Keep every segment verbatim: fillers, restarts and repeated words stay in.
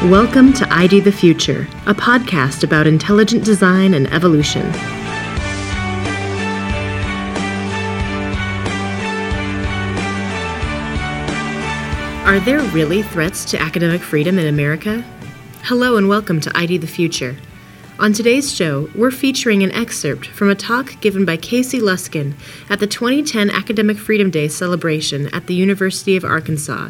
Welcome to I D the Future, a podcast about intelligent design and evolution. Are there really threats to academic freedom in America? Hello and welcome to I D the Future. On today's show, we're featuring an excerpt from a talk given by Casey Luskin at the twenty ten Academic Freedom Day celebration at the University of Arkansas.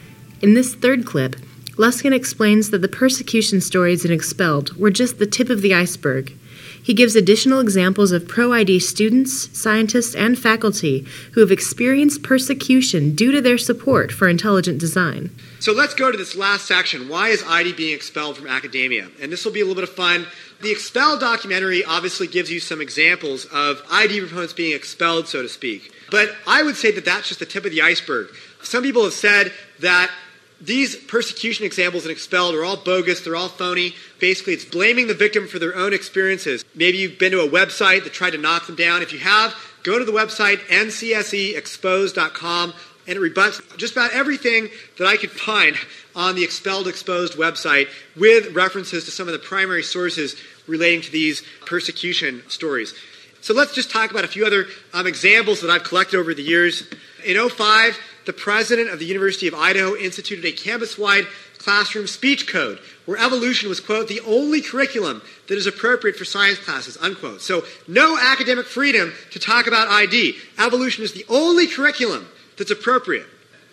In this third clip, Luskin explains that the persecution stories in Expelled were just the tip of the iceberg. He gives additional examples of pro-I D students, scientists, and faculty who have experienced persecution due to their support for intelligent design. So let's go to this last section. Why is I D being expelled from academia? And this will be a little bit of fun. The Expelled documentary obviously gives you some examples of I D proponents being expelled, so to speak. But I would say that that's just the tip of the iceberg. Some people have said that these persecution examples in Expelled are all bogus, they're all phony. Basically, it's blaming the victim for their own experiences. Maybe you've been to a website that tried to knock them down. If you have, go to the website N C S E exposed dot com, and it rebuts just about everything that I could find on the Expelled Exposed website with references to some of the primary sources relating to these persecution stories. So let's just talk about a few other um, examples that I've collected over the years. In oh five, the president of the University of Idaho instituted a campus-wide classroom speech code where evolution was, quote, the only curriculum that is appropriate for science classes, unquote. So no academic freedom to talk about I D. Evolution is the only curriculum that's appropriate.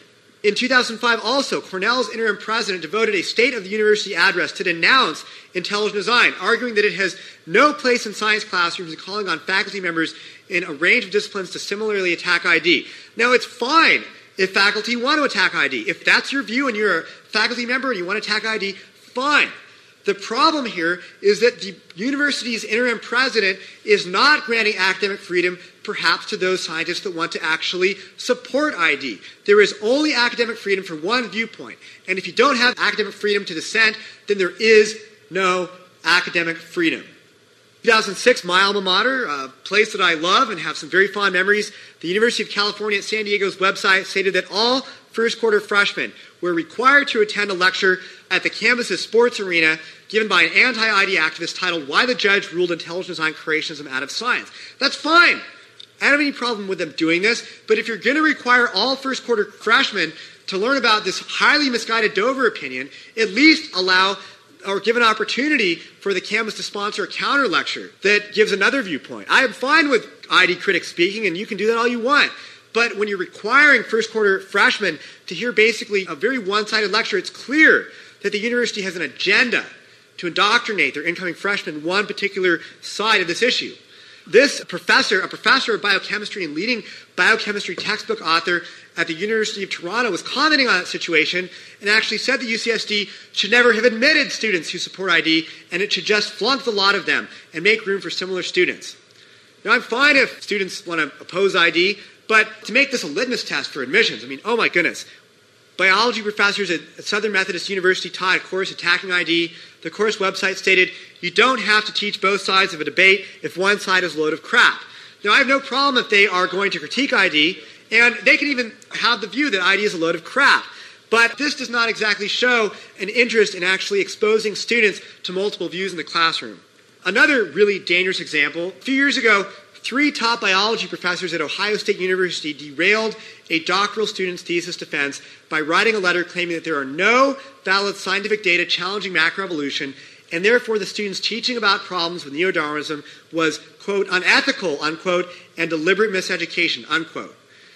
In two thousand five also, Cornell's interim president devoted a State of the University address to denounce intelligent design, arguing that it has no place in science classrooms and calling on faculty members in a range of disciplines to similarly attack I D. Now, it's fine if faculty want to attack I D. If that's your view and you're a faculty member and you want to attack I D, fine. The problem here is that the university's interim president is not granting academic freedom perhaps to those scientists that want to actually support I D. There is only academic freedom for one viewpoint. And if you don't have academic freedom to dissent, then there is no academic freedom. two thousand six, my alma mater, a place that I love and have some very fond memories, the University of California at San Diego's website stated that all first quarter freshmen were required to attend a lecture at the campus's sports arena given by an anti-I D activist titled Why the Judge Ruled Intelligent Design Creationism Out of Science. That's fine. I don't have any problem with them doing this, but if you're going to require all first quarter freshmen to learn about this highly misguided Dover opinion, at least allow or give an opportunity for the campus to sponsor a counter lecture that gives another viewpoint. I am fine with I D critics speaking, and you can do that all you want. But when you're requiring first quarter freshmen to hear basically a very one-sided lecture, it's clear that the university has an agenda to indoctrinate their incoming freshmen in one particular side of this issue. This professor, a professor of biochemistry and leading biochemistry textbook author at the University of Toronto, was commenting on that situation and actually said that U C S D should never have admitted students who support I D, and it should just flunk the lot of them and make room for similar students. Now, I'm fine if students want to oppose I D, but to make this a litmus test for admissions, I mean, oh my goodness. Biology professors at Southern Methodist University taught a course attacking I D. The course website stated, you don't have to teach both sides of a debate if one side is a load of crap. Now, I have no problem if they are going to critique I D, and they can even have the view that I D is a load of crap. But this does not exactly show an interest in actually exposing students to multiple views in the classroom. Another really dangerous example, a few years ago, three top biology professors at Ohio State University derailed a doctoral student's thesis defense by writing a letter claiming that there are no valid scientific data challenging macroevolution, and therefore the students' teaching about problems with neo-Darwinism was, quote, unethical, unquote, and deliberate miseducation, unquote.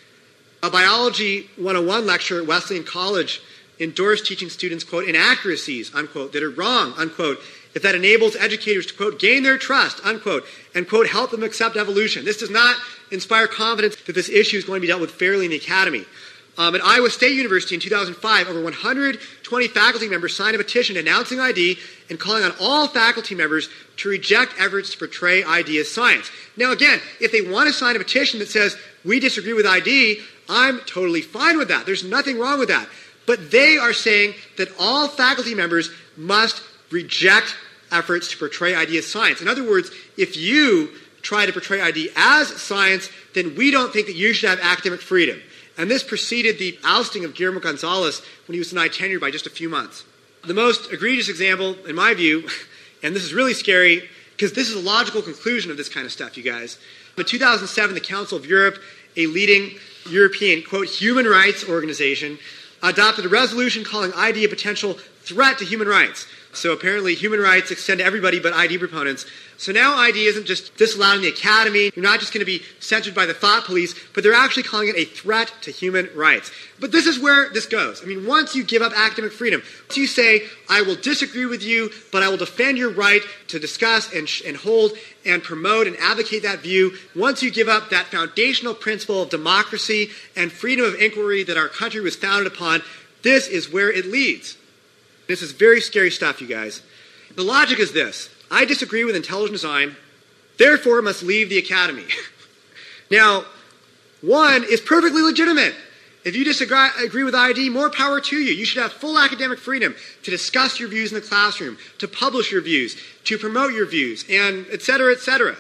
A Biology one oh one lecturer at Wesleyan College endorsed teaching students, quote, inaccuracies, unquote, that are wrong, unquote, if that enables educators to, quote, gain their trust, unquote, and, quote, help them accept evolution. This does not inspire confidence that this issue is going to be dealt with fairly in the academy. Um, at Iowa State University in two thousand five, over one hundred twenty faculty members signed a petition announcing I D and calling on all faculty members to reject efforts to portray I D as science. Now, again, if they want to sign a petition that says, we disagree with I D, I'm totally fine with that. There's nothing wrong with that. But they are saying that all faculty members must reject efforts to portray I D as science. In other words, if you try to portray I D as science, then we don't think that you should have academic freedom. And this preceded the ousting of Guillermo Gonzalez when he was denied tenure by just a few months. The most egregious example, in my view, and this is really scary, because this is a logical conclusion of this kind of stuff, you guys. In two thousand seven, the Council of Europe, a leading European, quote, human rights organization, adopted a resolution calling I D a potential threat to human rights. So apparently human rights extend to everybody but I D proponents. So now I D isn't just disallowed in the academy. You're not just going to be censored by the thought police, but they're actually calling it a threat to human rights. But this is where this goes. I mean, once you give up academic freedom, once you say, I will disagree with you, but I will defend your right to discuss and, sh- and hold and promote and advocate that view, once you give up that foundational principle of democracy and freedom of inquiry that our country was founded upon, this is where it leads. This is very scary stuff, you guys. The logic is this. I disagree with intelligent design, therefore must leave the academy. Now, one is perfectly legitimate. If you disagree agree with I D, more power to you. You should have full academic freedom to discuss your views in the classroom, to publish your views, to promote your views, and et cetera, et cetera.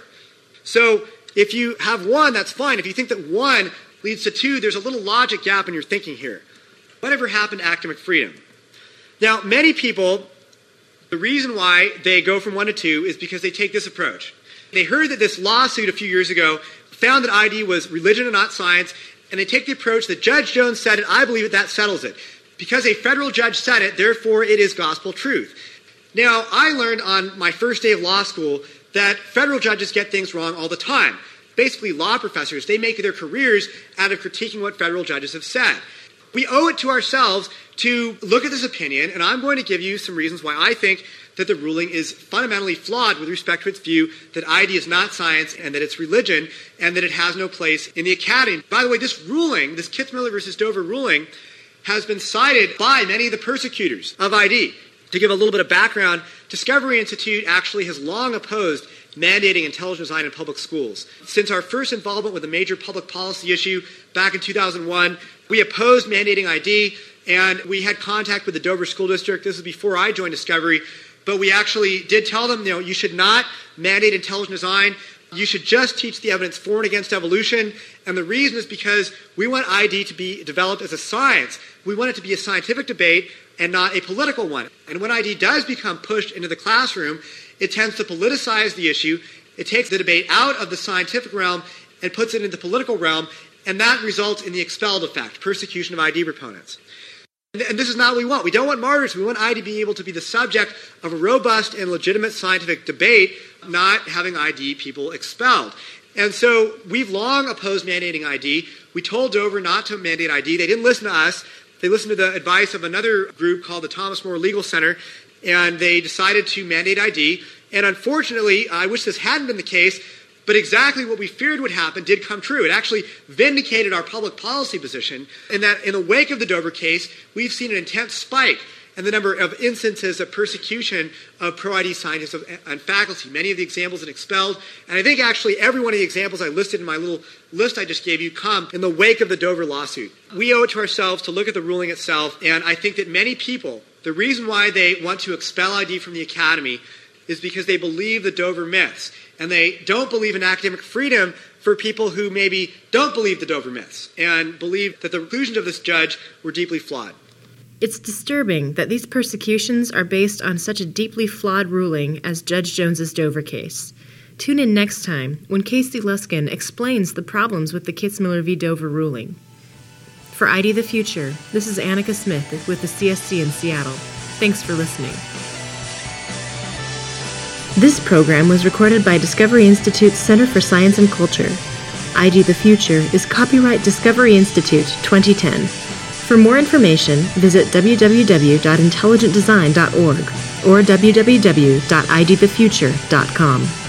So if you have one, that's fine. If you think that one leads to two, there's a little logic gap in your thinking here. Whatever happened to academic freedom? Now, many people, the reason why they go from one to two is because they take this approach. They heard that this lawsuit a few years ago found that I D was religion and not science, and they take the approach that Judge Jones said it, I believe it, that settles it. Because a federal judge said it, therefore it is gospel truth. Now, I learned on my first day of law school that federal judges get things wrong all the time. Basically, law professors, they make their careers out of critiquing what federal judges have said. We owe it to ourselves to look at this opinion, and I'm going to give you some reasons why I think that the ruling is fundamentally flawed with respect to its view that I D is not science and that it's religion and that it has no place in the academy. By the way, this ruling, this Kitzmiller versus Dover ruling, has been cited by many of the persecutors of I D. To give a little bit of background, Discovery Institute actually has long opposed mandating intelligent design in public schools. Since our first involvement with a major public policy issue back in two thousand one, we opposed mandating I D, and we had contact with the Dover School District. This was before I joined Discovery, but we actually did tell them, you know, you should not mandate intelligent design. You should just teach the evidence for and against evolution. And the reason is because we want I D to be developed as a science. We want it to be a scientific debate and not a political one. And when I D does become pushed into the classroom, it tends to politicize the issue. It takes the debate out of the scientific realm and puts it into the political realm, and that results in the expelled effect, persecution of I D proponents. And this is not what we want. We don't want martyrs. We want I D to be able to be the subject of a robust and legitimate scientific debate, not having I D people expelled. And so we've long opposed mandating I D. We told Dover not to mandate I D. They didn't listen to us. They listened to the advice of another group called the Thomas More Legal Center, and they decided to mandate I D. And unfortunately, I wish this hadn't been the case, but exactly what we feared would happen did come true. It actually vindicated our public policy position in that in the wake of the Dover case, we've seen an intense spike in the number of instances of persecution of pro-I D scientists and faculty. Many of the examples have been expelled, and I think actually every one of the examples I listed in my little list I just gave you come in the wake of the Dover lawsuit. We owe it to ourselves to look at the ruling itself, and I think that many people, the reason why they want to expel I D from the academy is because they believe the Dover myths. And they don't believe in academic freedom for people who maybe don't believe the Dover myths and believe that the conclusions of this judge were deeply flawed. It's disturbing that these persecutions are based on such a deeply flawed ruling as Judge Jones's Dover case. Tune in next time when Casey Luskin explains the problems with the Kitzmiller v. Dover ruling. For I D the Future, this is Annika Smith with the C S C in Seattle. Thanks for listening. This program was recorded by Discovery Institute's Center for Science and Culture. I D the Future is copyright Discovery Institute twenty ten. For more information, visit w w w dot intelligent design dot org or w w w dot i d the future dot com.